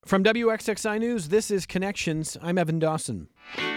From WXXI News, this is Connections. I'm Evan Dawson.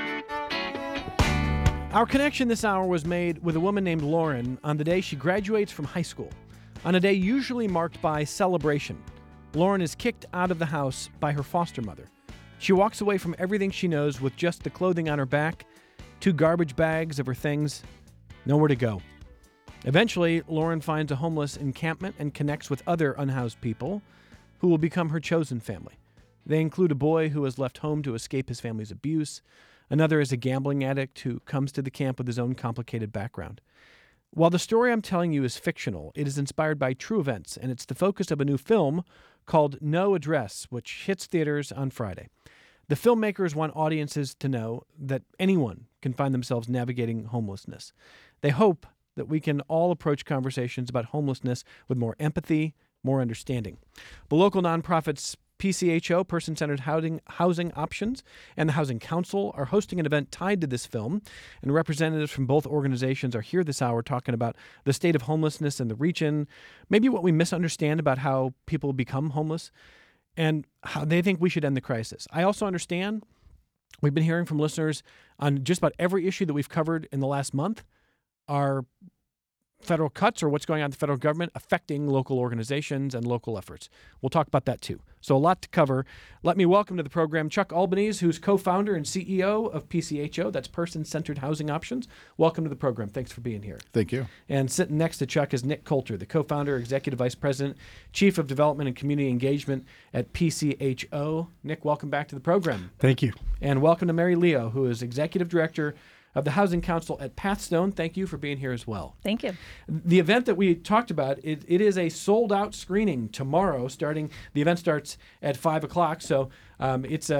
Our connection this hour was made with a woman named Lauren on the day she graduates from high school, on a day usually marked by celebration. Lauren is kicked out of the house by her foster mother. She walks away from everything she knows with just the clothing on her back, 2 garbage bags of her things, nowhere to go. Eventually, Lauren finds a homeless encampment and connects with other unhoused people who will become her chosen family. They include a boy who has left home to escape his family's abuse. Another is a gambling addict who comes to the camp with his own complicated background. While the story I'm telling you is fictional, it is inspired by true events, and it's the focus of a new film called No Address, which hits theaters on Friday. The filmmakers want audiences to know that anyone can find themselves navigating homelessness. They hope that we can all approach conversations about homelessness with more empathy, more understanding. The local nonprofits PCHO, Person-Centered Housing Options, and the Housing Council are hosting an event tied to this film, and representatives from both organizations are here this hour talking about the state of homelessness in the region, maybe what we misunderstand about how people become homeless, and how they think we should end the crisis. I also understand we've been hearing from listeners on just about every issue that we've covered in the last month are federal cuts or what's going on in the federal government affecting local organizations and local efforts. We'll talk about that too. So a lot to cover. Let me welcome to the program Chuck Albanese, who's co-founder and CEO of PCHO. That's Person-Centered Housing Options. Welcome to the program. Thanks for being here. Thank you. And sitting next to Chuck is Nick Coulter, the co-founder, executive vice president, chief of development and community engagement at PCHO. Nick, welcome back to the program. Thank you. And welcome to Mary Leo, who is executive director of the Housing Council at Pathstone. Thank you for being here as well. Thank you. The event that we talked about, it is a sold-out screening tomorrow. The event starts at 5 o'clock, so it's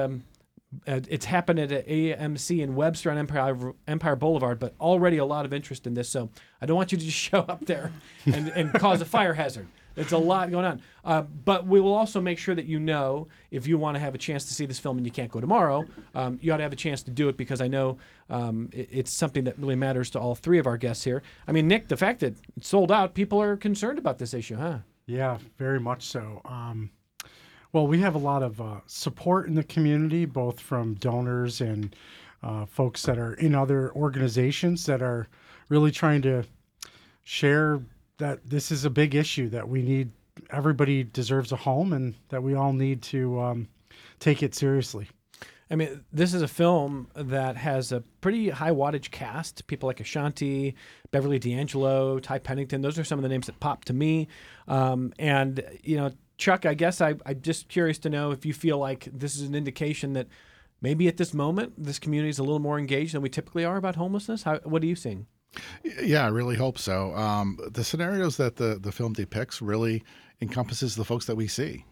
happened at AMC in Webster on Empire Boulevard, but already a lot of interest in this, so I don't want you to just show up there and cause a fire hazard. It's a lot going on. But we will also make sure that you know if you want to have a chance to see this film and you can't go tomorrow, you ought to have a chance to do it because I know it's something that really matters to all three of our guests here. I mean, Nick, the fact that it's sold out, people are concerned about this issue, huh? Yeah, very much so. Well, we have a lot of support in the community, both from donors and folks that are in other organizations that are really trying to share that this is a big issue, that we need, everybody deserves a home, and that we all need to take it seriously. I mean, this is a film that has a pretty high wattage cast. People like Ashanti, Beverly D'Angelo, Ty Pennington. Those are some of the names that pop to me. And, you know, Chuck, I guess I'm just curious to know if you feel like this is an indication that maybe at this moment this community is a little more engaged than we typically are about homelessness. What are you seeing? Yeah, I really hope so. The scenarios that the film depicts really encompasses the folks that we see.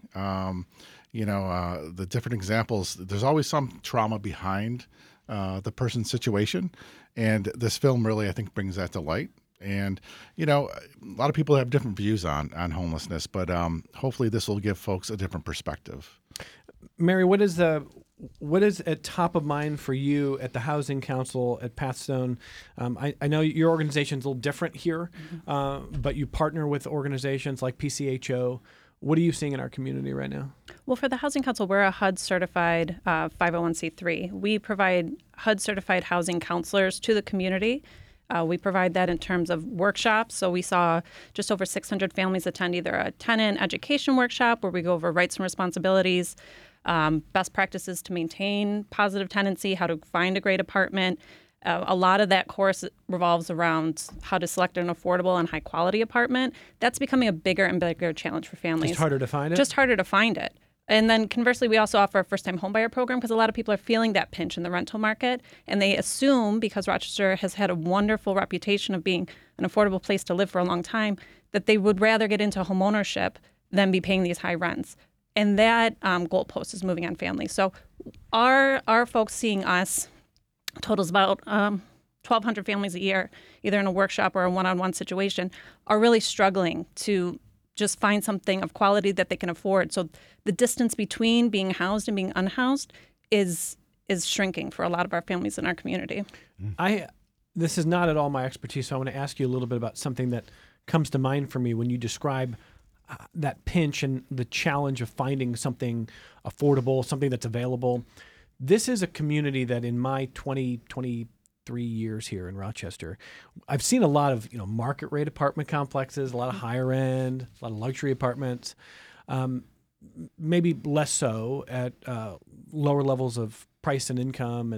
The different examples, there's always some trauma behind the person's situation. And this film really, I think, brings that to light. And, you know, a lot of people have different views on homelessness, but hopefully this will give folks a different perspective. Mary, what is at top of mind for you at the Housing Council at Pathstone? I know your organization's a little different here, but you partner with organizations like PCHO. What are you seeing in our community right now? Well, for the Housing Council, we're a HUD-certified 501c3. We provide HUD-certified housing counselors to the community. We provide that in terms of workshops. So we saw just over 600 families attend either a tenant education workshop where we go over rights and responsibilities, best practices to maintain positive tenancy, how to find a great apartment. A lot of that course revolves around how to select an affordable and high-quality apartment. That's becoming a bigger and bigger challenge for families. Just harder to find it? Just harder to find it. And then conversely, we also offer a first-time homebuyer program because a lot of people are feeling that pinch in the rental market. And they assume, because Rochester has had a wonderful reputation of being an affordable place to live for a long time, that they would rather get into homeownership than be paying these high rents. And that goalpost is moving on families. So our folks seeing us totals about 1,200 families a year, either in a workshop or a one-on-one situation, are really struggling to just find something of quality that they can afford. So the distance between being housed and being unhoused is shrinking for a lot of our families in our community. This is not at all my expertise, so I want to ask you a little bit about something that comes to mind for me when you describe that pinch and the challenge of finding something affordable, something that's available. This is a community that in my 23 years here in Rochester, I've seen a lot of market rate apartment complexes, a lot of higher end, a lot of luxury apartments, maybe less so at lower levels of price and income.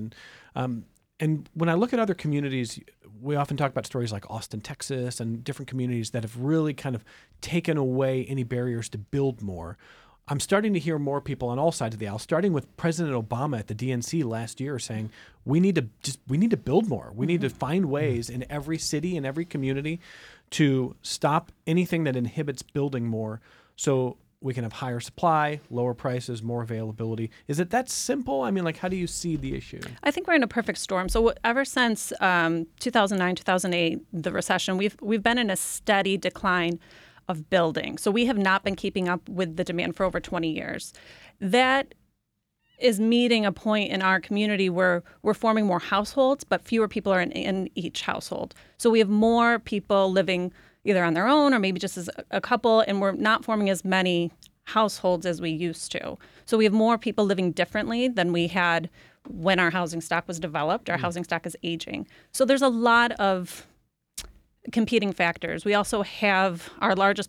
And when I look at other communities, we often talk about stories like Austin, Texas, and different communities that have really kind of taken away any barriers to build more. I'm starting to hear more people on all sides of the aisle, starting with President Obama at the DNC last year, saying we need to build more. We need to find ways in every city and every community to stop anything that inhibits building more, so we can have higher supply, lower prices, more availability. Is it that simple? I mean, how do you see the issue? I think we're in a perfect storm. So ever since 2009, 2008, the recession, we've been in a steady decline of building. So we have not been keeping up with the demand for over 20 years. That is meeting a point in our community where we're forming more households, but fewer people are in each household. So we have more people living either on their own or maybe just as a couple, and we're not forming as many households as we used to. So we have more people living differently than we had when our housing stock was developed. Our housing stock is aging. So there's a lot of competing factors. We also have our largest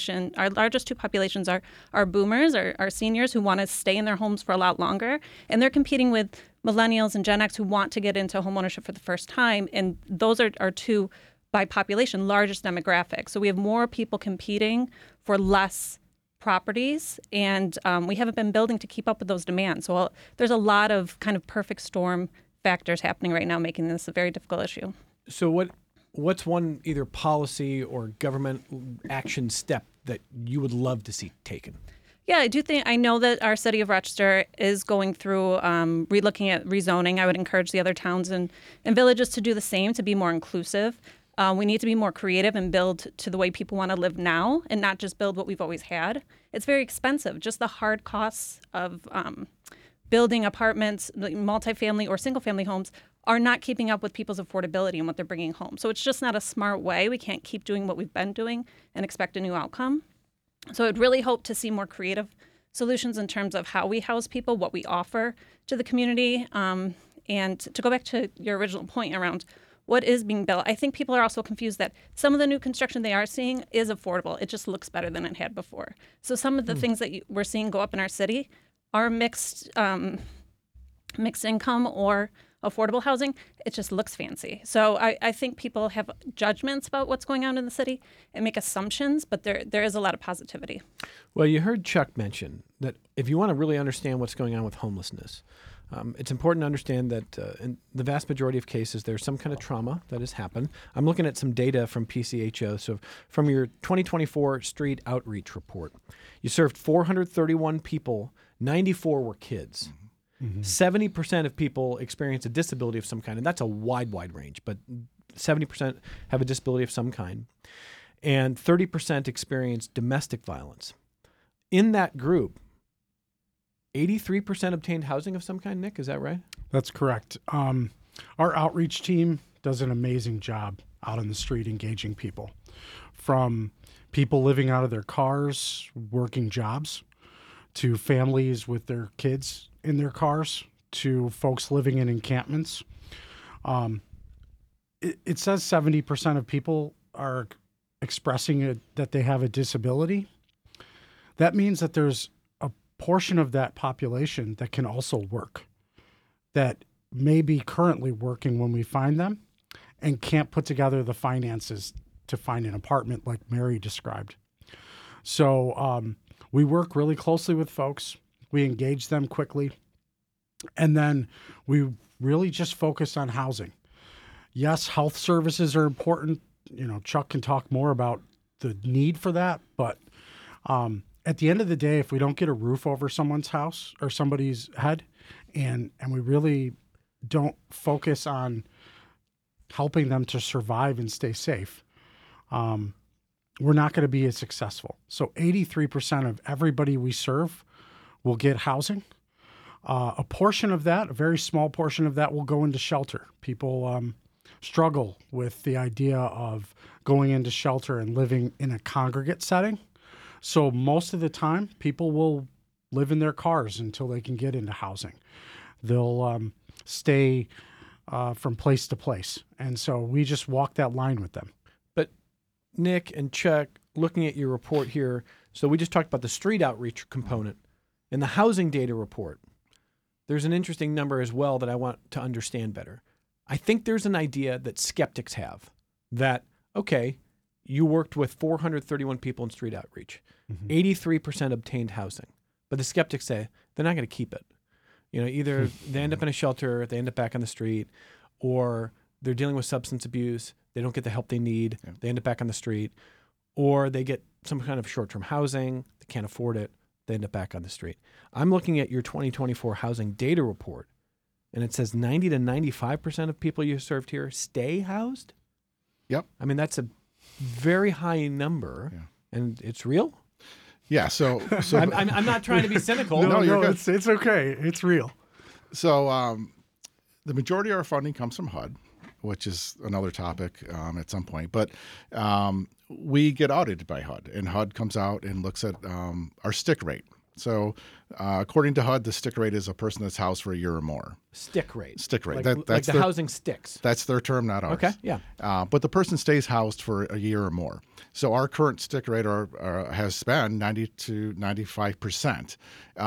two populations are boomers, our seniors who want to stay in their homes for a lot longer, and they're competing with millennials and Gen X who want to get into homeownership for the first time, and those are our two, by population, largest demographics. So we have more people competing for less properties, and we haven't been building to keep up with those demands. So there's a lot of kind of perfect storm factors happening right now, making this a very difficult issue. So what's one either policy or government action step that you would love to see taken? Yeah, I know that our city of Rochester is going through relooking at rezoning. I would encourage the other towns and villages to do the same, to be more inclusive. We need to be more creative and build to the way people want to live now and not just build what we've always had. It's very expensive. Just the hard costs of building apartments, multifamily or single-family homes, are not keeping up with people's affordability and what they're bringing home. So it's just not a smart way. We can't keep doing what we've been doing and expect a new outcome. So I'd really hope to see more creative solutions in terms of how we house people, what we offer to the community. And to go back to your original point around what is being built, I think people are also confused that some of the new construction they are seeing is affordable. It just looks better than it had before. So some of the things that we're seeing go up in our city are mixed income or affordable housing. It just looks fancy. So I think people have judgments about what's going on in the city and make assumptions, but there is a lot of positivity. Well, you heard Chuck mention that if you want to really understand what's going on with homelessness, it's important to understand that in the vast majority of cases, there's some kind of trauma that has happened. I'm looking at some data from PCHO. So from your 2024 street outreach report, you served 431 people, 94 were kids. Mm-hmm. 70% of people experience a disability of some kind, and that's a wide range, but 70% have a disability of some kind, and 30% experience domestic violence. In that group, 83% obtained housing of some kind. Nick, is that right? That's correct. Our outreach team does an amazing job out on the street engaging people, from people living out of their cars, working jobs, to families with their kids in their cars, to folks living in encampments. It says 70% of people are expressing that they have a disability. That means that there's a portion of that population that can also work, that may be currently working when we find them and can't put together the finances to find an apartment like Mary described. So we work really closely with folks. We engage them quickly. And then we really just focus on housing. Yes, health services are important. Chuck can talk more about the need for that. But at the end of the day, if we don't get a roof over someone's house or somebody's head, and we really don't focus on helping them to survive and stay safe, we're not going to be as successful. So 83% of everybody we serve will get housing. A portion of that, a very small portion of that, will go into shelter. People struggle with the idea of going into shelter and living in a congregate setting. So most of the time, people will live in their cars until they can get into housing. They'll stay from place to place. And so we just walk that line with them. But Nick and Chuck, looking at your report here, so we just talked about the street outreach component. In the housing data report, there's an interesting number as well that I want to understand better. I think there's an idea that skeptics have that, okay, you worked with 431 people in street outreach. 83% obtained housing. But the skeptics say they're not going to keep it. You know, either they end up in a shelter, they end up back on the street, or they're dealing with substance abuse, they don't get the help they need, they end up back on the street, or they get some kind of short-term housing, they can't afford it, they end up back on the street. I'm looking at your 2024 housing data report, and it says 90 to 95% of people you served here stay housed? Yep. I mean, that's a very high number, and it's real? Yeah. So I'm not trying to be cynical. No, you're good. it's okay. It's real. So the majority of our funding comes from HUD, which is another topic at some point. But we get audited by HUD, and HUD comes out and looks at our stick rate. So according to HUD, the stick rate is a person that's housed for a year or more. Stick rate. Stick rate. Like That's the their, housing sticks. That's their term, not ours. Okay, yeah. But the person stays housed for a year or more. So our current stick rate has been 90 to 95%.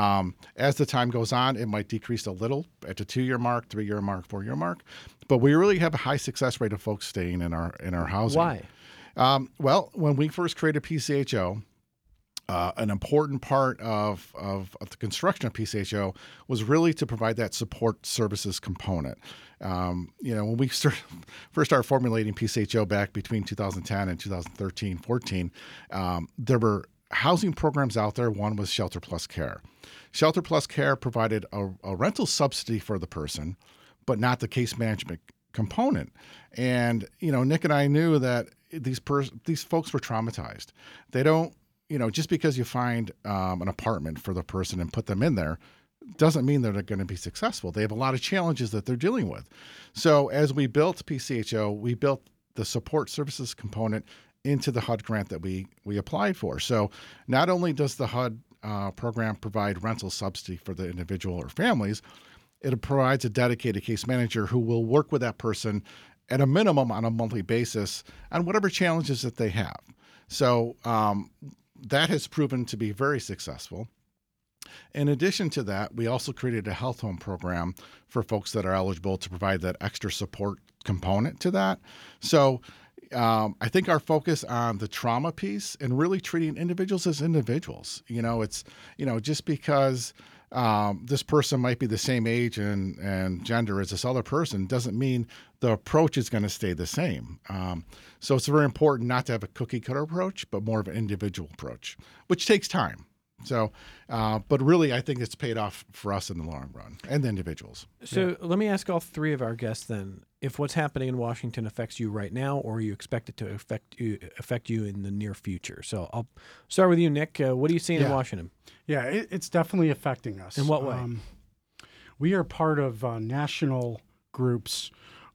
As the time goes on, it might decrease a little at the 2-year mark, 3-year mark, 4-year mark. But we really have a high success rate of folks staying in our housing. Why? Well, when we first created PCHO, an important part of the construction of PCHO was really to provide that support services component. When we first started formulating PCHO back between 2010 and 2013-14, there were housing programs out there. One was Shelter Plus Care. Shelter Plus Care provided a rental subsidy for the person, but not the case management component. And, Nick and I knew that these folks were traumatized. They don't, just because you find an apartment for the person and put them in there doesn't mean they're going to be successful. They have a lot of challenges that they're dealing with. So as we built PCHO, we built the support services component into the HUD grant that we applied for. So not only does the HUD program provide rental subsidy for the individual or families, it provides a dedicated case manager who will work with that person at a minimum on a monthly basis on whatever challenges that they have. So that has proven to be very successful. In addition to that, we also created a health home program for folks that are eligible to provide that extra support component to that. So I think our focus on the trauma piece and really treating individuals as individuals, it's, just because this person might be the same age and gender as this other person doesn't mean the approach is going to stay the same. So it's very important not to have a cookie cutter approach, but more of an individual approach, which takes time. So, but really, I think it's paid off for us in the long run and the individuals. So let me ask all three of our guests then, if what's happening in Washington affects you right now, or you expect it to affect you in the near future. So I'll start with you, Nick. What are you seeing in Washington? Yeah, it's definitely affecting us. In what way? We are part of national groups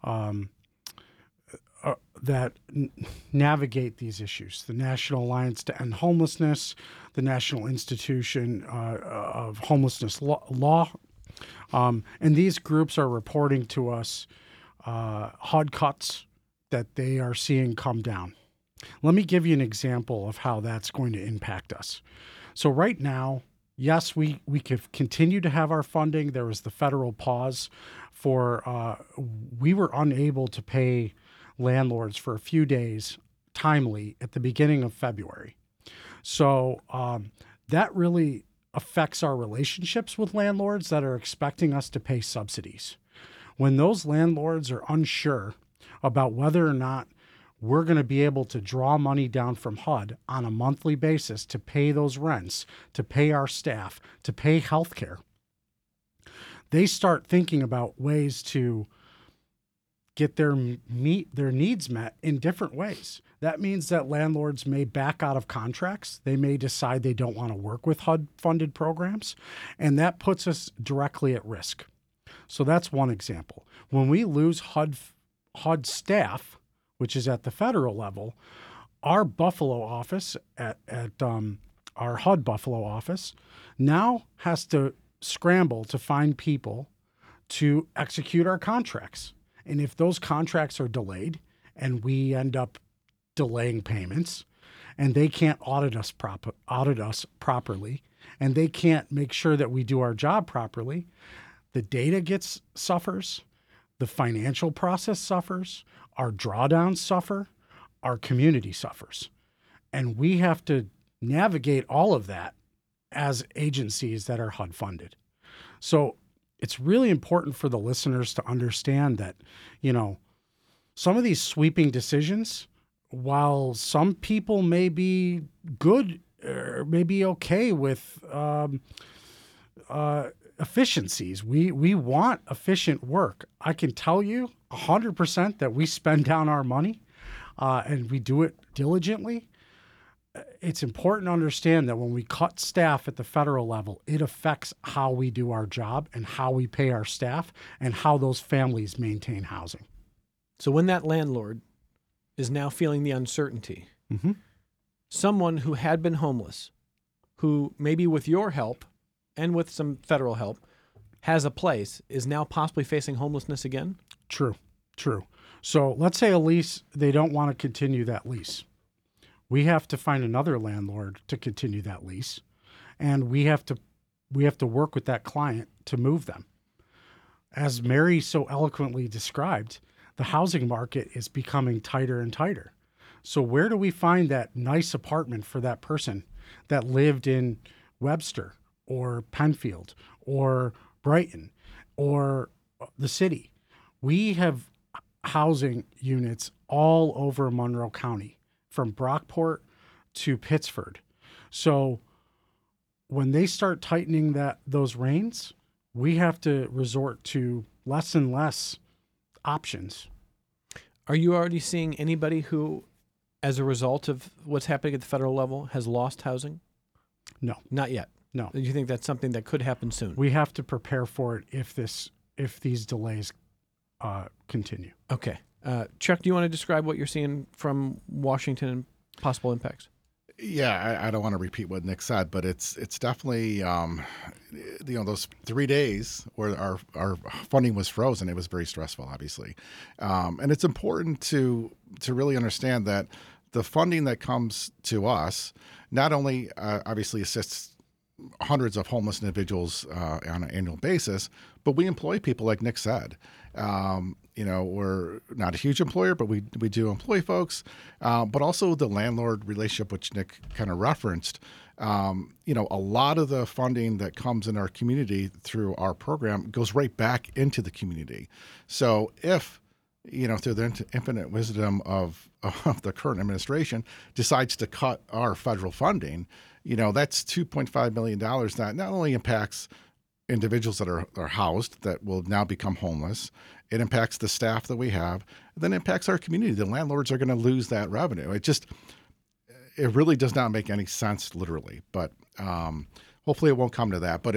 that navigate these issues. The National Alliance to End Homelessness, the National Institution of Homelessness Law. And these groups are reporting to us HUD cuts that they are seeing come down. Let me give you an example of how that's going to impact us. So right now, yes, we could continue to have our funding. There was the federal pause for, we were unable to pay landlords for a few days timely at the beginning of February. So that really affects our relationships with landlords that are expecting us to pay subsidies. When those landlords are unsure about whether or not we're going to be able to draw money down from HUD on a monthly basis to pay those rents, to pay our staff, to pay healthcare, they start thinking about ways to get their needs met in different ways. That means that landlords may back out of contracts. They may decide they don't want to work with HUD-funded programs, and that puts us directly at risk. So that's one example. When we lose HUD staff, which is at the federal level, our Buffalo office at our HUD Buffalo office, now has to scramble to find people to execute our contracts. And if those contracts are delayed and we end up delaying payments and they can't audit us properly and they can't make sure that we do our job properly, the data suffers, the financial process suffers, our drawdowns suffer, our community suffers. And we have to navigate all of that as agencies that are HUD funded. So it's really important for the listeners to understand that, some of these sweeping decisions, while some people may be good or may be okay with efficiencies, we want efficient work. I can tell you 100% that we spend down our money and we do it diligently. It's important to understand that when we cut staff at the federal level, it affects how we do our job and how we pay our staff and how those families maintain housing. So when that landlord is now feeling the uncertainty, someone who had been homeless, who maybe with your help and with some federal help has a place, is now possibly facing homelessness again? True. So let's say a lease, they don't want to continue that lease. We have to find another landlord to continue that lease, and we have to work with that client to move them. As Mary so eloquently described, the housing market is becoming tighter and tighter. So where do we find that nice apartment for that person that lived in Webster or Penfield or Brighton or the city? We have housing units all over Monroe County, from Brockport to Pittsford. So when they start tightening those reins, we have to resort to less and less options. Are you already seeing anybody who, as a result of what's happening at the federal level, has lost housing? No. Not yet? No. Do you think that's something that could happen soon? We have to prepare for it if these delays continue. Okay. Chuck, do you want to describe what you're seeing from Washington and possible impacts? Yeah, I don't want to repeat what Nick said, but it's definitely those 3 days where our funding was frozen. It was very stressful, obviously, and it's important to really understand that the funding that comes to us not only obviously assists hundreds of homeless individuals on an annual basis, but we employ people like Nick said. We're not a huge employer, but we do employ folks, but also the landlord relationship, which Nick kind of referenced. A lot of the funding that comes in our community through our program goes right back into the community. So if, through the infinite wisdom of the current administration decides to cut our federal funding, that's $2.5 million that not only impacts individuals that are housed that will now become homeless, it impacts the staff that we have, and then impacts our community. The landlords are going to lose that revenue. It really does not make any sense literally, but hopefully it won't come to that. But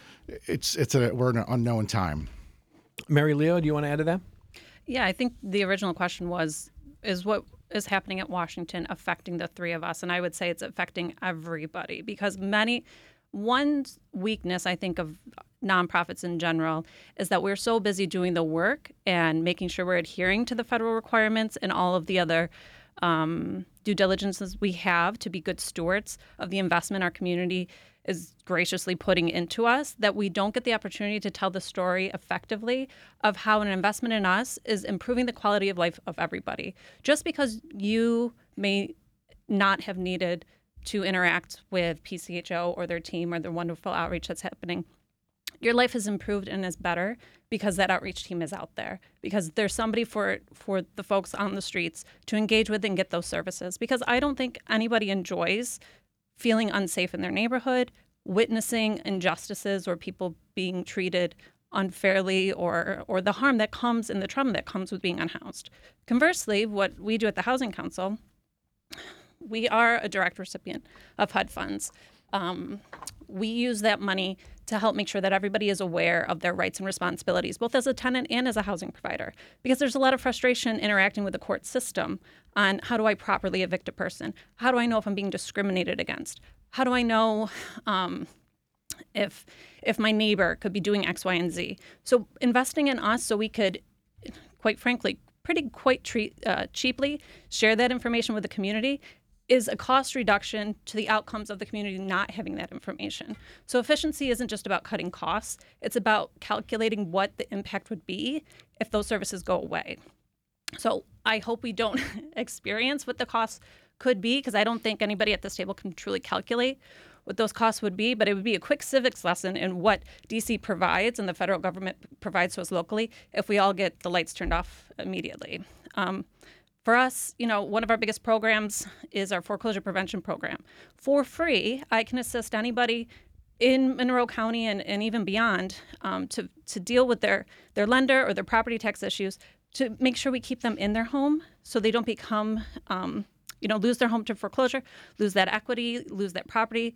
we're in an unknown time. Mary Leo, do you want to add to that? Yeah, I think the original question is what is happening at Washington affecting the three of us? And I would say it's affecting everybody because one weakness, I think, of nonprofits in general is that we're so busy doing the work and making sure we're adhering to the federal requirements and all of the other due diligences we have to be good stewards of the investment our community is graciously putting into us, that we don't get the opportunity to tell the story effectively of how an investment in us is improving the quality of life of everybody. Just because you may not have needed to interact with PCHO or their team or the wonderful outreach that's happening, your life has improved and is better because that outreach team is out there, because there's somebody for the folks on the streets to engage with and get those services. Because I don't think anybody enjoys feeling unsafe in their neighborhood, witnessing injustices or people being treated unfairly or the harm that comes and the trauma that comes with being unhoused. Conversely, what we do at the Housing Council, we are a direct recipient of HUD funds. we use that money to help make sure that everybody is aware of their rights and responsibilities, both as a tenant and as a housing provider. Because there's a lot of frustration interacting with the court system on how do I properly evict a person? How do I know if I'm being discriminated against? How do I know if my neighbor could be doing X, Y, and Z? So investing in us so we could, quite frankly, cheaply share that information with the community is a cost reduction to the outcomes of the community not having that information. So efficiency isn't just about cutting costs. It's about calculating what the impact would be if those services go away. So I hope we don't experience what the costs could be, because I don't think anybody at this table can truly calculate what those costs would be, but it would be a quick civics lesson in what DC provides and the federal government provides to us locally if we all get the lights turned off immediately. For us, one of our biggest programs is our foreclosure prevention program. For free, I can assist anybody in Monroe County and even beyond to deal with their lender or their property tax issues, to make sure we keep them in their home so they don't become, lose their home to foreclosure, lose that equity, lose that property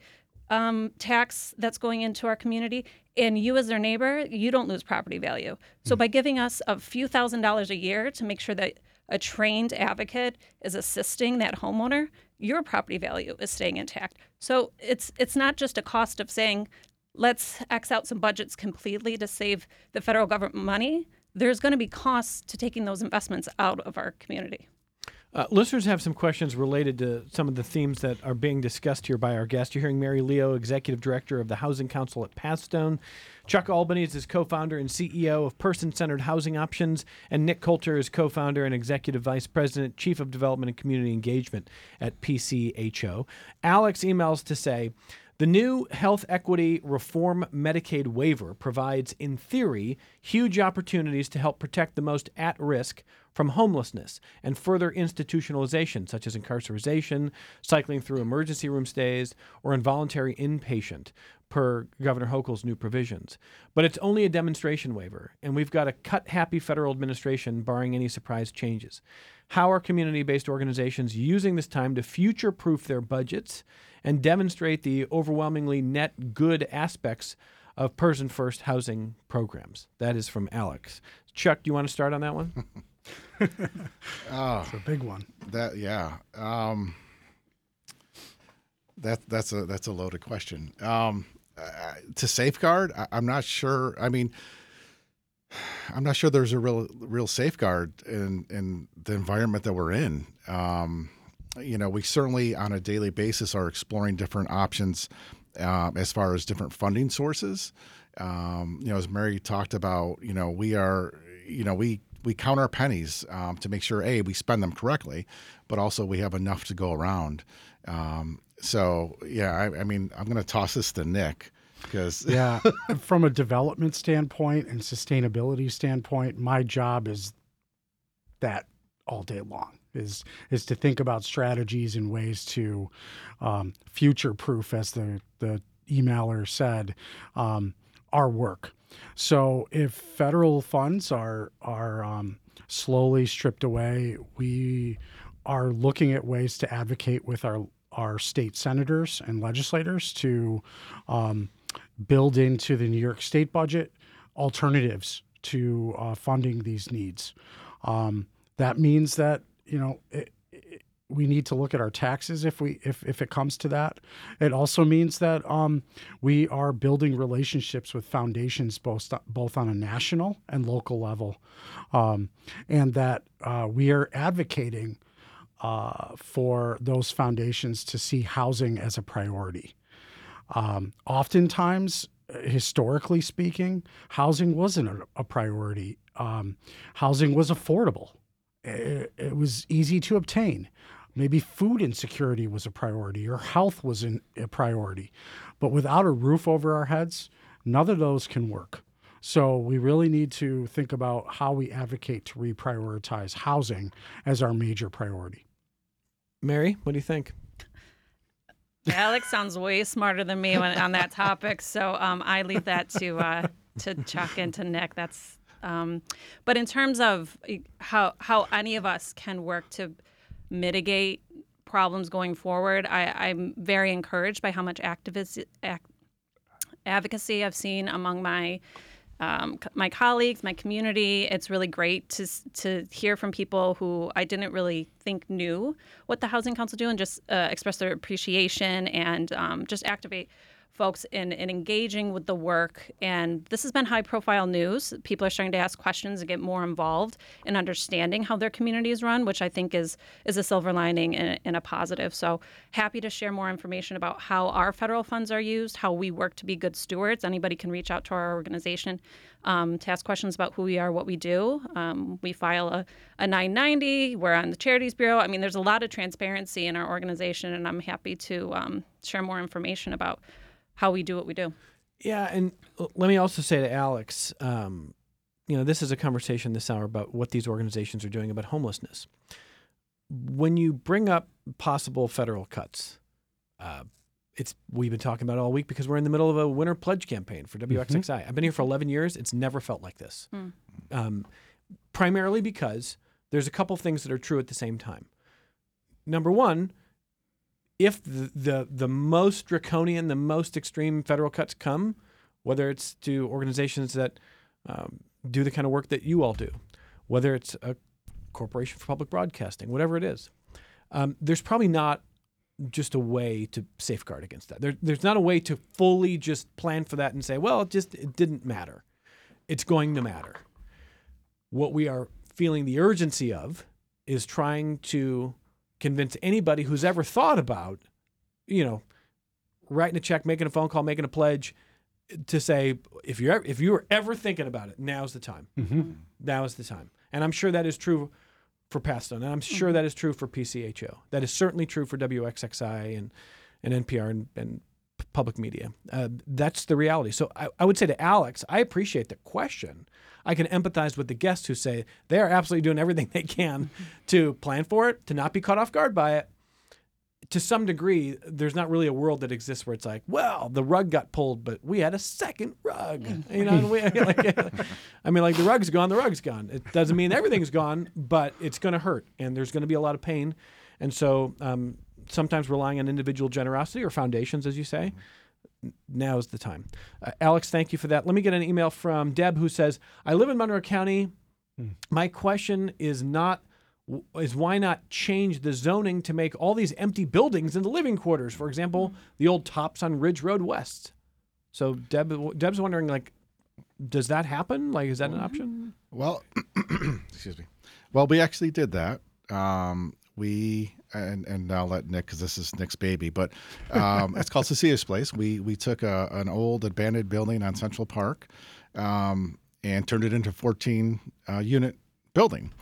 tax that's going into our community. And you as their neighbor, you don't lose property value. So by giving us a few $1,000s a year to make sure that a trained advocate is assisting that homeowner, your property value is staying intact. So it's not just a cost of saying, let's X out some budgets completely to save the federal government money. There's going to be costs to taking those investments out of our community. Listeners have some questions related to some of the themes that are being discussed here by our guest. You're hearing Mary Leo, Executive Director of the Housing Council at Pathstone. Chuck Albanese is co-founder and CEO of Person-Centered Housing Options, and Nick Coulter is co-founder and Executive Vice President, Chief of Development and Community Engagement at PCHO. Alex emails to say, the new Health Equity Reform Medicaid waiver provides, in theory, huge opportunities to help protect the most at risk from homelessness and further institutionalization, such as incarceration, cycling through emergency room stays, or involuntary inpatient, per Governor Hochul's new provisions. But it's only a demonstration waiver, and we've got a cut-happy federal administration barring any surprise changes. How are community-based organizations using this time to future-proof their budgets and demonstrate the overwhelmingly net good aspects of person-first housing programs? That is from Alex. Chuck, do you want to start on that one? It's a big one. That's a loaded question. To safeguard, I'm not sure. I mean, I'm not sure there's a real safeguard in the environment that we're in. We certainly on a daily basis are exploring different options as far as different funding sources. As Mary talked about, we count our pennies to make sure, A, we spend them correctly, but also we have enough to go around. I'm going to toss this to Nick because from a development standpoint and sustainability standpoint, my job is that all day long is to think about strategies and ways to future-proof, as the emailer said, our work. So if federal funds are slowly stripped away, we are looking at ways to advocate with our state senators and legislators to build into the New York State budget alternatives to funding these needs. That means that we need to look at our taxes if it comes to that. It also means that we are building relationships with foundations both on a national and local level, and that we are advocating for those foundations to see housing as a priority. Oftentimes, historically speaking, housing wasn't a priority. Housing was affordable. It was easy to obtain. Maybe food insecurity was a priority or health was a priority. But without a roof over our heads, none of those can work. So we really need to think about how we advocate to reprioritize housing as our major priority. Mary, what do you think? Alex sounds way smarter than me on that topic, so I leave that to Chuck and to Nick. That's but in terms of how any of us can work to mitigate problems going forward, I'm very encouraged by how much advocacy I've seen among my colleagues, my community. It's really great to hear from people who I didn't really think knew what the Housing Council do, and just express their appreciation and just activate folks in engaging with the work. And this has been high-profile news. People are starting to ask questions and get more involved in understanding how their communities run, which I think is a silver lining and a positive. So happy to share more information about how our federal funds are used, how we work to be good stewards. Anybody can reach out to our organization to ask questions about who we are, what we do. We file a 990. We're on the Charities Bureau. I mean, there's a lot of transparency in our organization, and I'm happy to share more information about how we do what we do. Yeah, and let me also say to Alex, this is a conversation this hour about what these organizations are doing about homelessness. When you bring up possible federal cuts, we've been talking about it all week because we're in the middle of a winter pledge campaign for WXXI. I've been here for 11 years. It's never felt like this. Primarily because there's a couple things that are true at the same time. Number one, if the most draconian, the most extreme federal cuts come, whether it's to organizations that do the kind of work that you all do, whether it's a corporation for public broadcasting, whatever it is, there's probably not just a way to safeguard against that. There's not a way to fully just plan for that and say, well, it didn't matter. It's going to matter. What we are feeling the urgency of is trying to convince anybody who's ever thought about, writing a check, making a phone call, making a pledge, to say, if you were ever thinking about it, now's the time. Now is the time. And I'm sure that is true for Pathstone, and I'm sure that is true for PCHO. That is certainly true for WXXI and NPR and public media. That's the reality. So I would say to Alex, I appreciate the question. I can empathize with the guests who say they are absolutely doing everything they can to plan for it, to not be caught off guard by it. To some degree, there's not really a world that exists where it's like, well, the rug got pulled, but we had a second rug. The rug's gone, the rug's gone. It doesn't mean everything's gone, but it's going to hurt, and there's going to be a lot of pain. And so sometimes relying on individual generosity or foundations, as you say, now is the time. Alex, thank you for that. Let me get an email from Deb who says, I live in Monroe County. My question is why not change the zoning to make all these empty buildings into living quarters? For example, the old Tops on Ridge Road West. So Deb's wondering, does that happen? Is that an option? Well, excuse me. Well, we actually did that. And I'll let Nick, because this is Nick's baby, but it's called Cecilia's Place. We took an old abandoned building on Central Park and turned it into a 14-unit building.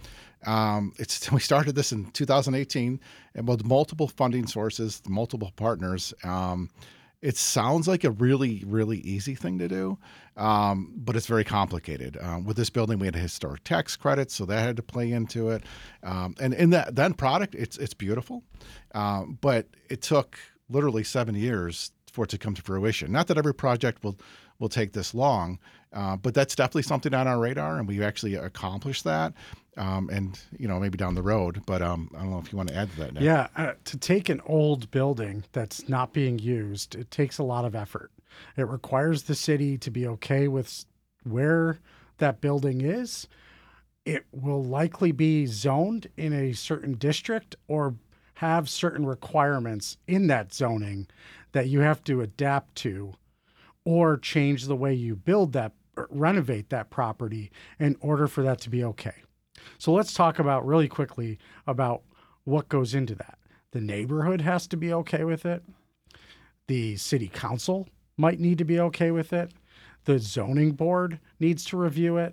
We started this in 2018, and with multiple funding sources, multiple partners. It sounds like a really, really easy thing to do, but it's very complicated. With this building, we had a historic tax credit, so that had to play into it. And in that then product, it's beautiful, but it took literally 7 years for it to come to fruition. Not that every project will take this long, but that's definitely something on our radar, and we actually accomplished that. And maybe down the road, but I don't know if you want to add to that, Nick. Yeah, to take an old building that's not being used, it takes a lot of effort. It requires the city to be okay with where that building is. It will likely be zoned in a certain district or have certain requirements in that zoning that you have to adapt to, or change the way you build that, or renovate that property in order for that to be okay. So let's talk about really quickly about what goes into that. The neighborhood has to be okay with it. The city council might need to be okay with it. The zoning board needs to review it.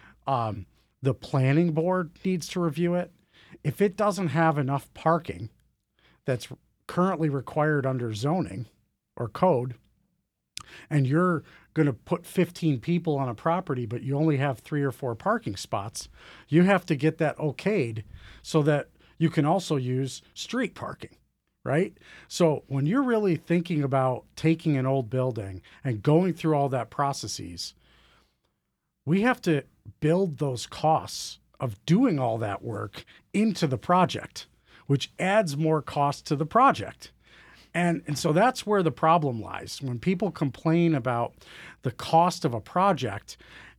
The planning board needs to review it. If it doesn't have enough parking that's currently required under zoning or code, and you're going to put 15 people on a property, but you only have 3 or 4 parking spots, you have to get that okayed so that you can also use street parking, right? So when you're really thinking about taking an old building and going through all that processes, we have to build those costs of doing all that work into the project, which adds more cost to the project. And so that's where the problem lies. When people complain about the cost of a project,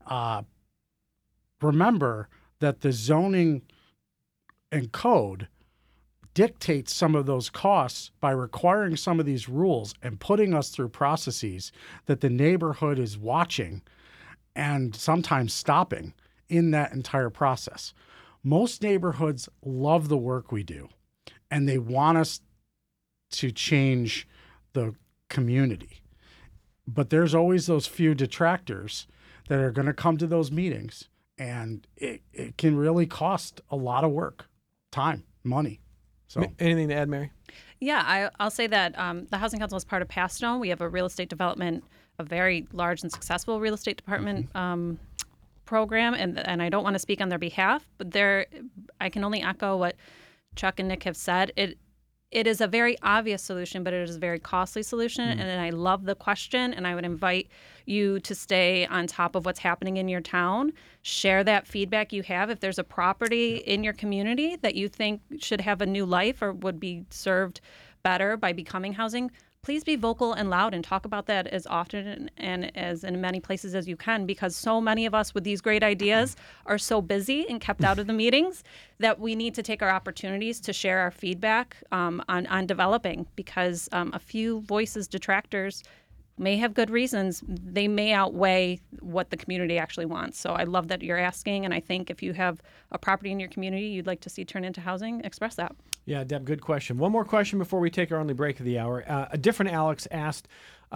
remember that the zoning and code dictates some of those costs by requiring some of these rules and putting us through processes that the neighborhood is watching and sometimes stopping in that entire process. Most neighborhoods love the work we do, and they want us to change the community. But there's always those few detractors that are going to come to those meetings, and it can really cost a lot of work, time, money. So, anything to add, Mary? Yeah, I'll say that the Housing Council is part of Passstone. We have a real estate development, a very large and successful real estate department program, and I don't want to speak on their behalf, but I can only echo what Chuck and Nick have said. It is a very obvious solution, but it is a very costly solution. And I love the question, and I would invite you to stay on top of what's happening in your town. Share that feedback you have. If there's a property in your community that you think should have a new life or would be served better by becoming housing, please be vocal and loud and talk about that as often and as in many places as you can, because so many of us with these great ideas are so busy and kept out of the meetings that we need to take our opportunities to share our feedback on developing, because a few voices, detractors, may have good reasons. They may outweigh what the community actually wants. So I love that you're asking, and I think if you have a property in your community you'd like to see turn into housing, express that. Yeah, Deb, good question. One more question before we take our only break of the hour. A different Alex asked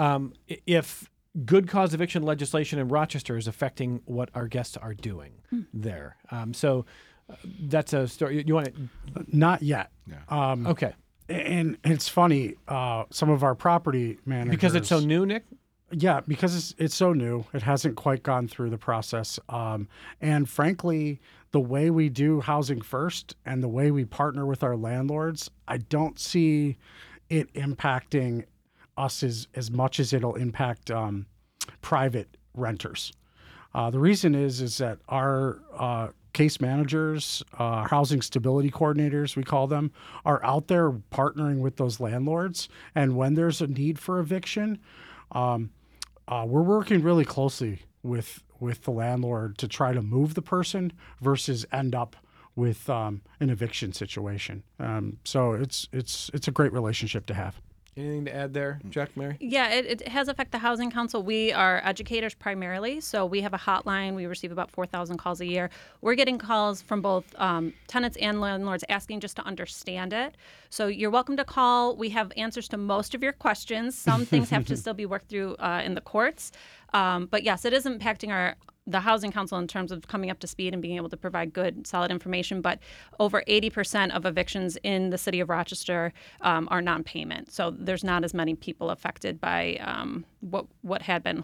if good cause eviction legislation in Rochester is affecting what our guests are doing there. So that's a story. You want it? Not yet. Yeah. Okay. And it's funny, some of our property managers... Because it's so new, Nick? Yeah, because it's so new. It hasn't quite gone through the process. And frankly, the way we do Housing First and the way we partner with our landlords, I don't see it impacting us as much as it'll impact private renters. The reason is that our case managers, housing stability coordinators, we call them, are out there partnering with those landlords. And when there's a need for eviction, we're working really closely with the landlord to try to move the person versus end up with an eviction situation. So it's a great relationship to have. Anything to add there, Chuck, Mary? Yeah, it has affected the Housing Council. We are educators primarily, so we have a hotline. We receive about 4,000 calls a year. We're getting calls from both tenants and landlords asking just to understand it. So you're welcome to call. We have answers to most of your questions. Some things have to still be worked through in the courts. But yes, it is impacting the Housing Council in terms of coming up to speed and being able to provide good, solid information. But over 80% of evictions in the city of Rochester are non-payment. So there's not as many people affected by what had been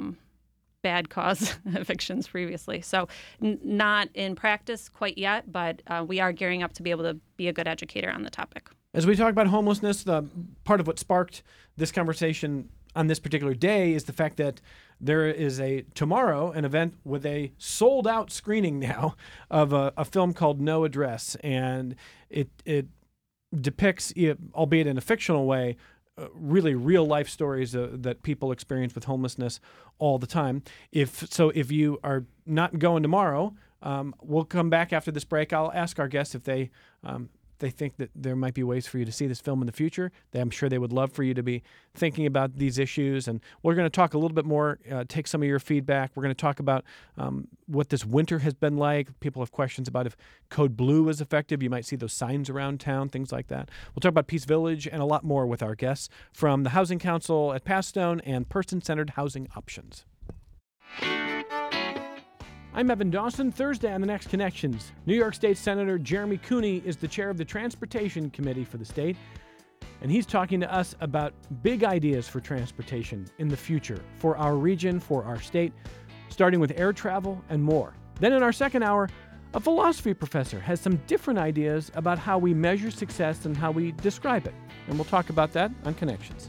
bad cause evictions previously. So not in practice quite yet, but we are gearing up to be able to be a good educator on the topic. As we talk about homelessness, the part of what sparked this conversation on this particular day is the fact that there is tomorrow an event with a sold-out screening now of a film called No Address, and it depicts, albeit in a fictional way, really real-life stories that people experience with homelessness all the time. If you are not going tomorrow, we'll come back after this break. I'll ask our guests if they think that there might be ways for you to see this film in the future. I'm sure they would love for you to be thinking about these issues. And we're going to talk a little bit more, take some of your feedback. We're going to talk about what this winter has been like. People have questions about if Code Blue is effective. You might see those signs around town, things like that. We'll talk about Peace Village and a lot more with our guests from the Housing Council at Passstone and Person-Centered Housing Options. I'm Evan Dawson. Thursday on The Next Connections, New York State Senator Jeremy Cooney is the chair of the Transportation Committee for the state, and he's talking to us about big ideas for transportation in the future, for our region, for our state, starting with air travel and more. Then in our second hour, a philosophy professor has some different ideas about how we measure success and how we describe it, and we'll talk about that on Connections.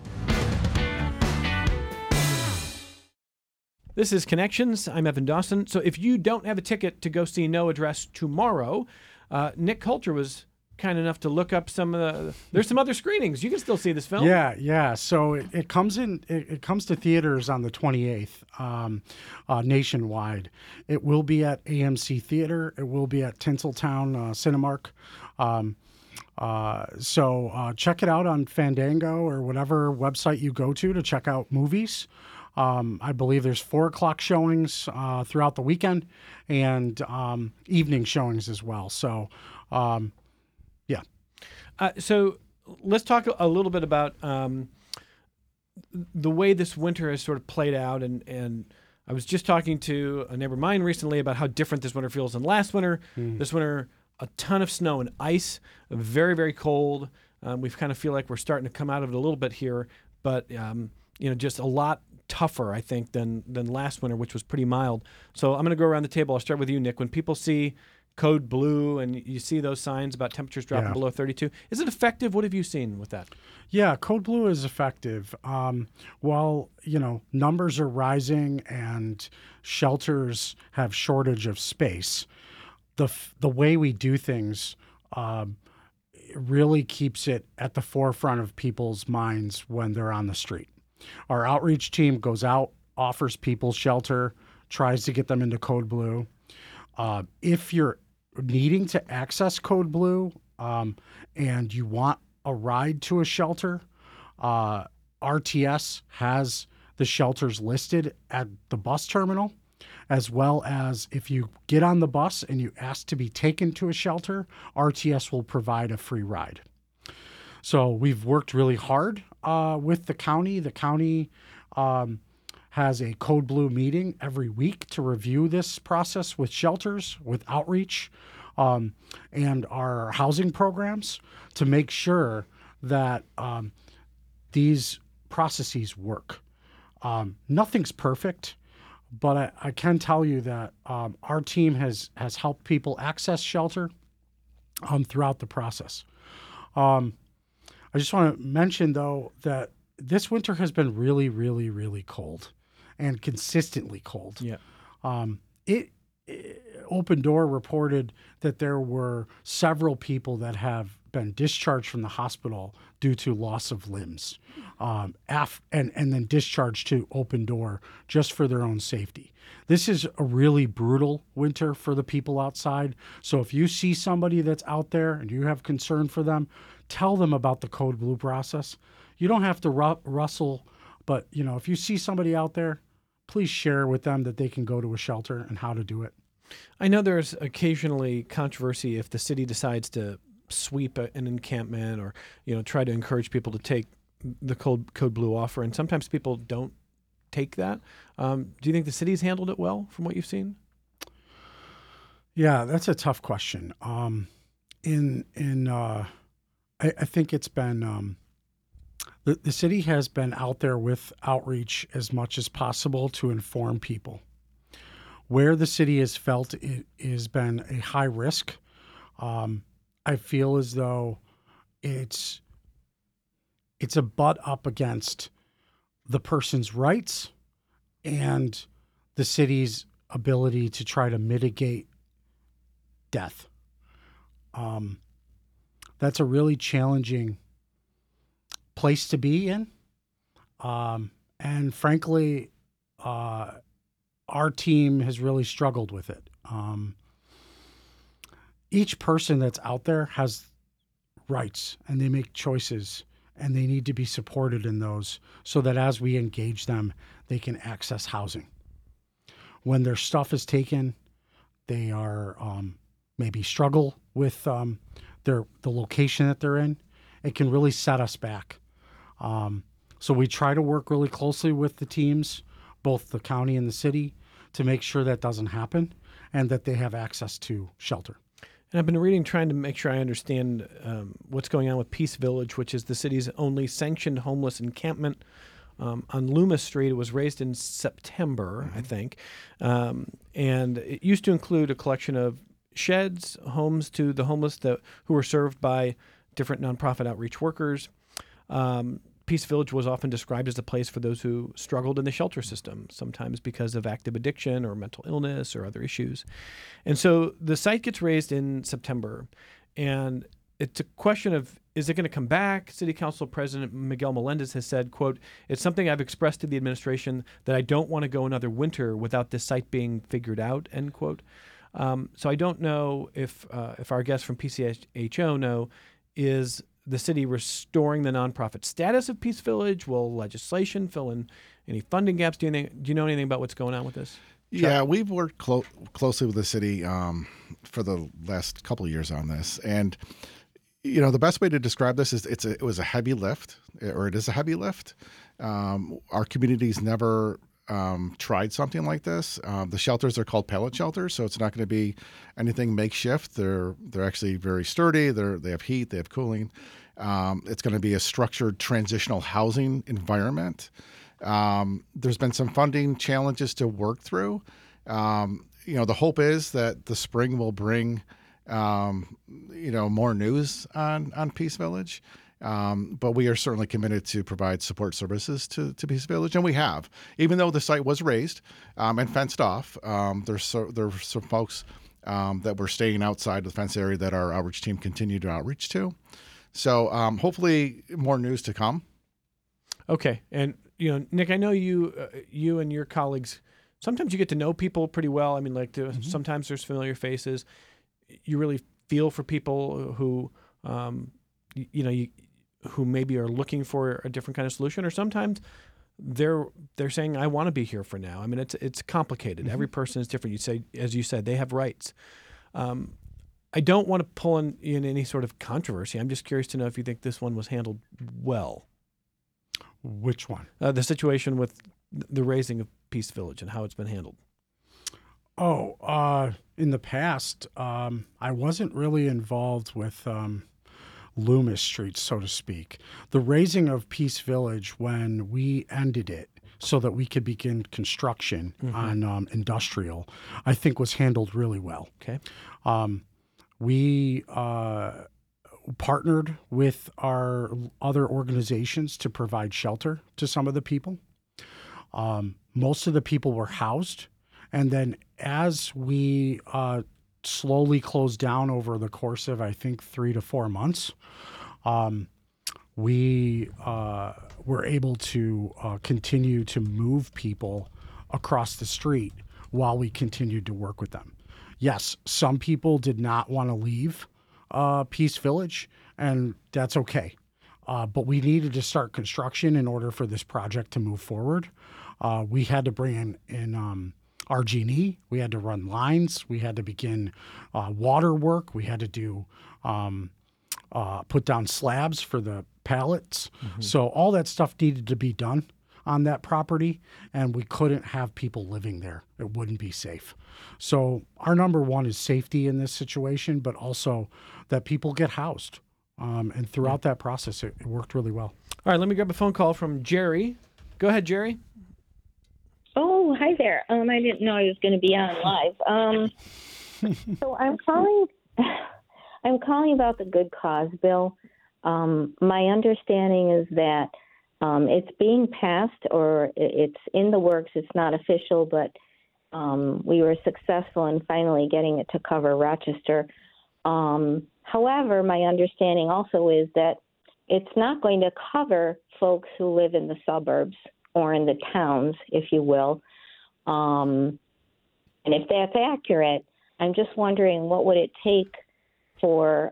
This is Connections. I'm Evan Dawson. So if you don't have a ticket to go see No Address tomorrow, Nick Coulter was kind enough to look up some of there's some other screenings. You can still see this film. Yeah. So it comes in. It comes to theaters on the 28th, nationwide. It will be at AMC Theater. It will be at Tinseltown Cinemark. So check it out on Fandango or whatever website you go to check out movies. I believe there's 4:00 showings throughout the weekend and evening showings as well. So, yeah. So let's talk a little bit about the way this winter has sort of played out. And I was just talking to a neighbor of mine recently about how different this winter feels than last winter. This winter, a ton of snow and ice, very, very cold. We kind of feel like we're starting to come out of it a little bit here, but just a lot tougher, I think, than last winter, which was pretty mild. So I'm going to go around the table. I'll start with you, Nick. When people see code blue and you see those signs about temperatures dropping below 32, is it effective? What have you seen with that? Yeah, code blue is effective. While numbers are rising and shelters have shortage of space, the way we do things really keeps it at the forefront of people's minds when they're on the street. Our outreach team goes out, offers people shelter, tries to get them into code blue. If you're needing to access code blue and you want a ride to a shelter, RTS has the shelters listed at the bus terminal, as well as if you get on the bus and you ask to be taken to a shelter, RTS will provide a free ride. So we've worked really hard with the county. The county has a code blue meeting every week to review this process with shelters, with outreach, and our housing programs to make sure that these processes work. Nothing's perfect, but I can tell you that our team has helped people access shelter throughout the process. I just want to mention, though, that this winter has been really, really, really cold and consistently cold. Yeah. Open Door reported that there were several people that have been discharged from the hospital due to loss of limbs, and then discharged to Open Door just for their own safety. This is a really brutal winter for the people outside. So if you see somebody that's out there and you have concern for them, tell them about the code blue process. You don't have to rustle, but if you see somebody out there, please share with them that they can go to a shelter and how to do it. I know there's occasionally controversy if the city decides to sweep an encampment or try to encourage people to take the code blue offer, and sometimes people don't take that. Do you think the city's handled it well from what you've seen? Yeah, that's a tough question. I think it's been the city has been out there with outreach as much as possible to inform people. Where the city has felt it has been a high risk, I feel as though it's a butt up against the person's rights and the city's ability to try to mitigate death. That's a really challenging place to be in. And frankly, our team has really struggled with it. Each person that's out there has rights and they make choices, and they need to be supported in those so that as we engage them, they can access housing. When their stuff is taken, they are maybe struggle with the location that they're in. It can really set us back. So we try to work really closely with the teams, both the county and the city, to make sure that doesn't happen and that they have access to shelter. And I've been reading, trying to make sure I understand what's going on with Peace Village, which is the city's only sanctioned homeless encampment on Loomis Street. It was raised in September, I think. And it used to include a collection of sheds, homes to the homeless who were served by different nonprofit outreach workers. Peace Village was often described as a place for those who struggled in the shelter system, sometimes because of active addiction or mental illness or other issues. And so the site gets raised in September, and it's a question of, is it going to come back? City Council President Miguel Melendez has said, quote, "It's something I've expressed to the administration that I don't want to go another winter without this site being figured out," end quote. So I don't know if our guests from PCHO know, is the city restoring the nonprofit status of Peace Village? Will legislation fill in any funding gaps? Do you know anything about what's going on with this? Yeah, we've worked closely with the city for the last couple of years on this, and the best way to describe this is it was a heavy lift, or it is a heavy lift. Our community's never tried something like this. The shelters are called pallet shelters, so it's not going to be anything makeshift. They're actually very sturdy. They have heat, they have cooling. It's going to be a structured transitional housing environment. There's been some funding challenges to work through. The hope is that the spring will bring more news on Peace Village. But we are certainly committed to provide support services to Peace Village, and we have. Even though the site was raised and fenced off, there were some folks that were staying outside the fence area that our outreach team continued to outreach to. So hopefully more news to come. Okay. And, Nick, I know you and your colleagues, sometimes you get to know people pretty well. I mean, sometimes there's familiar faces. You really feel for people who, who maybe are looking for a different kind of solution, or sometimes they're saying, "I want to be here for now." I mean, it's complicated. Every person is different. As you said, they have rights. I don't want to pull in any sort of controversy. I'm just curious to know if you think this one was handled well. Which one? The situation with the raising of Peace Village and how it's been handled. In the past, I wasn't really involved with Loomis Street, so to speak. The raising of Peace Village, when we ended it so that we could begin construction on industrial, I think was handled really well. Okay. We partnered with our other organizations to provide shelter to some of the people. Most of the people were housed. And then as we slowly closed down over the course of, I think, 3 to 4 months, we were able to continue to move people across the street while we continued to work with them. Yes, some people did not want to leave Peace Village, and that's okay. But we needed to start construction in order for this project to move forward. We had to bring in RG&E. We had to run lines. We had to begin water work. We had to do put down slabs for the pallets. So all that stuff needed to be done on that property, and we couldn't have people living there. It wouldn't be safe. So our number one is safety in this situation, but also that people get housed. And throughout that process, it worked really well. All right, let me grab a phone call from Jerry. Go ahead, Jerry. Oh, hi there. I didn't know I was going to be on live. So I'm calling about the Good Cause bill. My understanding is that it's being passed, or it's in the works. It's not official, but we were successful in finally getting it to cover Rochester. However, my understanding also is that it's not going to cover folks who live in the suburbs or in the towns, if you will. And if that's accurate, I'm just wondering, what would it take for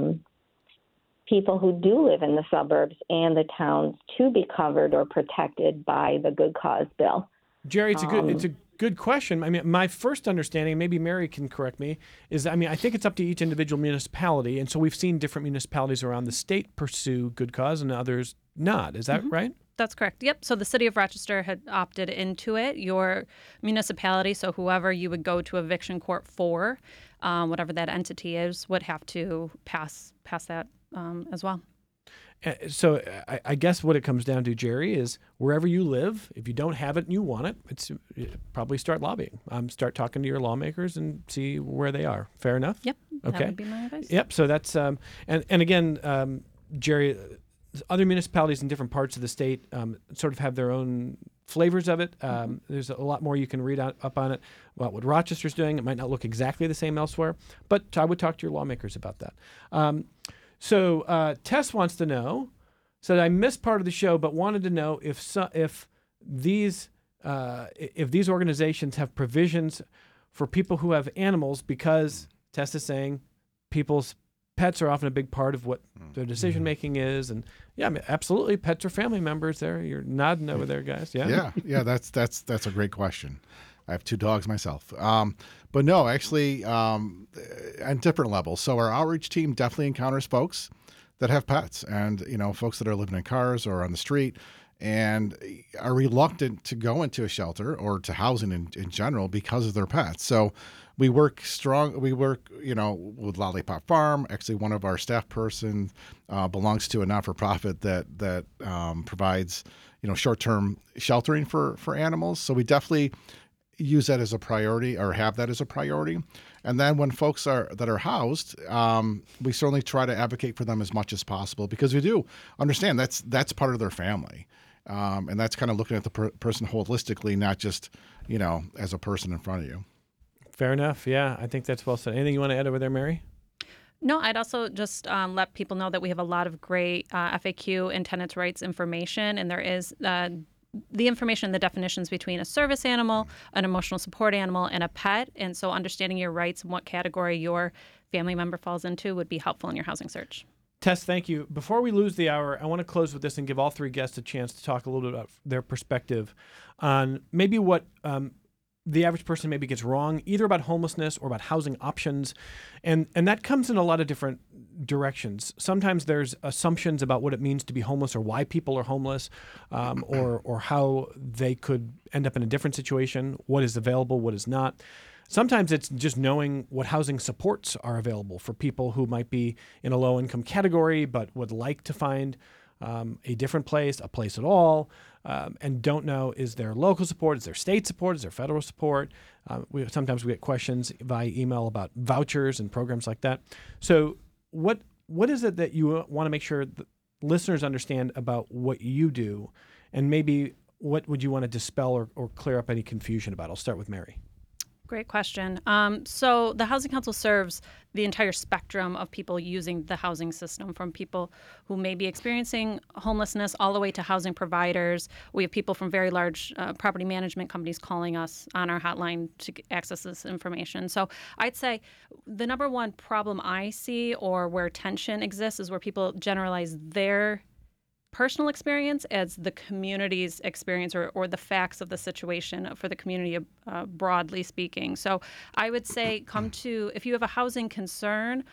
people who do live in the suburbs and the towns to be covered or protected by the Good Cause bill? Jerry, it's a good question. I mean, my first understanding, maybe Mary can correct me, is I think it's up to each individual municipality, and so we've seen different municipalities around the state pursue Good Cause and others not. Is that right? That's correct. Yep. So the city of Rochester had opted into it. Your municipality, so whoever you would go to eviction court for, whatever that entity is, would have to pass that as well. So I guess what it comes down to, Jerry, is wherever you live, if you don't have it and you want it, probably start lobbying. Start talking to your lawmakers and see where they are. Fair enough? Yep. Okay. That would be my advice. Yep. So that's and again, Jerry, other municipalities in different parts of the state sort of have their own flavors of it. There's a lot more you can read up on it about what Rochester's doing. It might not look exactly the same elsewhere, but I would talk to your lawmakers about that. So Tess wants to know, said I missed part of the show, but wanted to know if these organizations have provisions for people who have animals, because Tess is saying people's pets are often a big part of what their decision making is. And yeah, I mean, absolutely, pets are family members. There, you're nodding over there, guys. Yeah, yeah. That's a great question. I have 2 dogs myself. But no, actually, on different levels. So our outreach team definitely encounters folks that have pets, and folks that are living in cars or on the street, and are reluctant to go into a shelter or to housing in general because of their pets. So we work with Lollipop Farm. Actually, one of our staff person belongs to a not-for-profit that provides short-term sheltering for animals. So we definitely use that as a priority, or have that as a priority. And then when folks that are housed, we certainly try to advocate for them as much as possible, because we do understand that's part of their family. And that's kind of looking at the person holistically, not just, as a person in front of you. Fair enough. Yeah, I think that's well said. Anything you want to add over there, Mary? No, I'd also just let people know that we have a lot of great FAQ and tenants' rights information, and there is the information, the definitions between a service animal, an emotional support animal, and a pet. And so understanding your rights and what category your family member falls into would be helpful in your housing search. Tess, thank you. Before we lose the hour, I want to close with this and give all 3 guests a chance to talk a little bit about their perspective on maybe what the average person maybe gets wrong, either about homelessness or about housing options. And that comes in a lot of different directions. Sometimes there's assumptions about what it means to be homeless, or why people are homeless, or how they could end up in a different situation, what is available, what is not. Sometimes it's just knowing what housing supports are available for people who might be in a low-income category but would like to find a different place, a place at all, and don't know, is there local support, is there state support, is there federal support? Sometimes we get questions via email about vouchers and programs like that. So what is it that you want to make sure that listeners understand about what you do, and maybe what would you want to dispel or clear up any confusion about? I'll start with Mary. Great question. So the Housing Council serves the entire spectrum of people using the housing system, from people who may be experiencing homelessness all the way to housing providers. We have people from very large property management companies calling us on our hotline to access this information. So I'd say the number one problem I see, or where tension exists, is where people generalize their personal experience as the community's experience, or the facts of the situation for the community, broadly speaking. So I would say if you have a housing concern,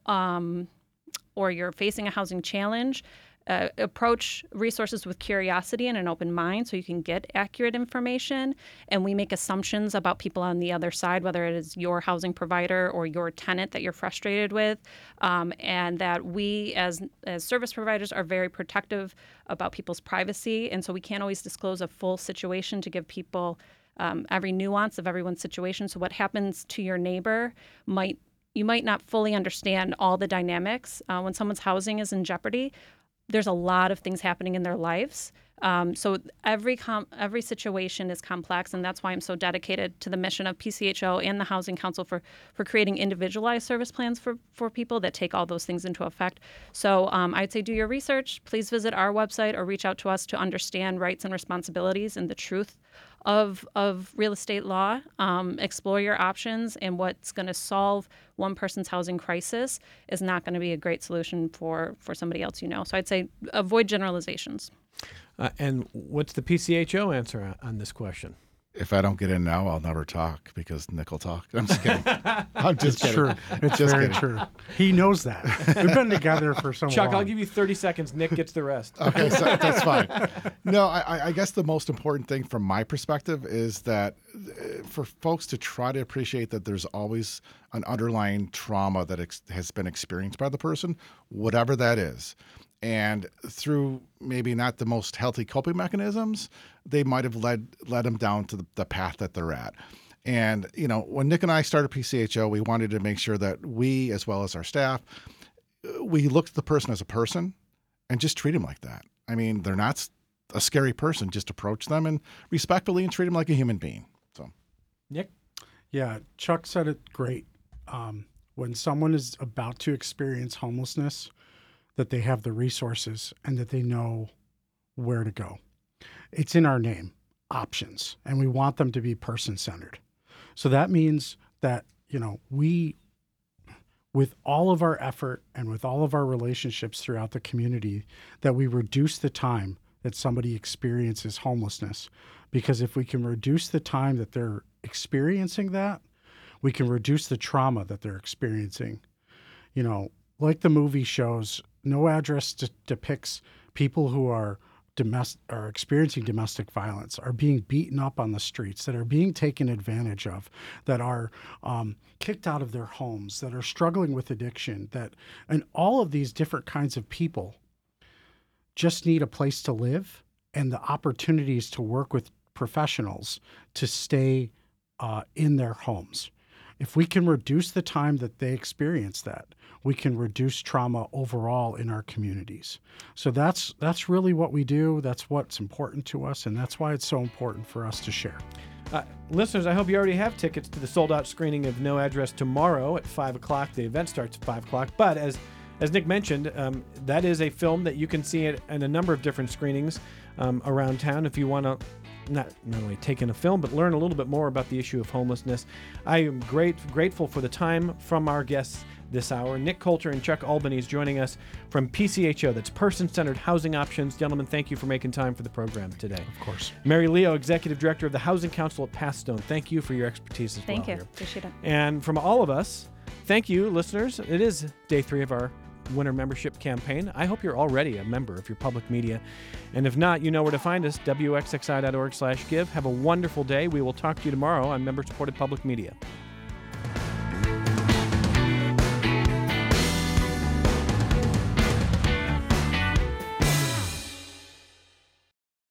or you're facing a housing challenge, approach resources with curiosity and an open mind so you can get accurate information. And we make assumptions about people on the other side, whether it is your housing provider or your tenant that you're frustrated with, and that we as service providers are very protective about people's privacy. And so we can't always disclose a full situation to give people every nuance of everyone's situation. So what happens to your neighbor you might not fully understand all the dynamics. When someone's housing is in jeopardy, there's a lot of things happening in their lives. So every situation is complex, and that's why I'm so dedicated to the mission of PCHO and the Housing Council for creating individualized service plans for people that take all those things into effect. So I'd say do your research. Please visit our website or reach out to us to understand rights and responsibilities and the truth of real estate law. Explore your options, and what's going to solve one person's housing crisis is not going to be a great solution for somebody else. So I'd say avoid generalizations. And what's the PCHO answer on this question? If I don't get in now, I'll never talk, because Nick will talk. I'm just kidding. I'm just kidding. True. It's just very kidding. true. He knows that. We've been together for so long. Chuck, I'll give you 30 seconds. Nick gets the rest. Okay, so that's fine. No, I guess the most important thing from my perspective is that for folks to try to appreciate that there's always an underlying trauma that has been experienced by the person, whatever that is. And through maybe not the most healthy coping mechanisms, they might have led them down to the path that they're at. And, when Nick and I started PCHO, we wanted to make sure that we, as well as our staff, we looked at the person as a person and just treat them like that. I mean, they're not a scary person. Just approach them and respectfully and treat them like a human being. So, Nick? Yeah, Chuck said it great. When someone is about to experience homelessness, that they have the resources and that they know where to go. It's in our name, options, and we want them to be person-centered. So that means that, we, with all of our effort and with all of our relationships throughout the community, that we reduce the time that somebody experiences homelessness. Because if we can reduce the time that they're experiencing that, we can reduce the trauma that they're experiencing. Like the movie shows, No Address depicts people who are experiencing domestic violence, are being beaten up on the streets, that are being taken advantage of, that are kicked out of their homes, that are struggling with addiction, and all of these different kinds of people just need a place to live and the opportunities to work with professionals to stay in their homes. If we can reduce the time that they experience that, we can reduce trauma overall in our communities. So that's really what we do. That's what's important to us, and that's why it's so important for us to share. Listeners, I hope you already have tickets to the sold-out screening of No Address tomorrow at 5 o'clock. The event starts at 5 o'clock. But as Nick mentioned, that is a film that you can see in a number of different screenings around town if you want to not only take in a film, but learn a little bit more about the issue of homelessness. I am grateful for the time from our guests this hour. Nick Coulter and Chuck Albanese joining us from PCHO, that's Person-Centered Housing Options. Gentlemen, thank you for making time for the program today. Of course. Mary Leo, Executive Director of the Housing Council at Passstone. Thank you for your expertise as well. Thank you. Here. Appreciate it. And from all of us, thank you, listeners. It is day 3 of our winter membership campaign. I hope you're already a member of your public media. And if not, you know where to find us, wxxi.org/give. Have a wonderful day. We will talk to you tomorrow on member-supported public media.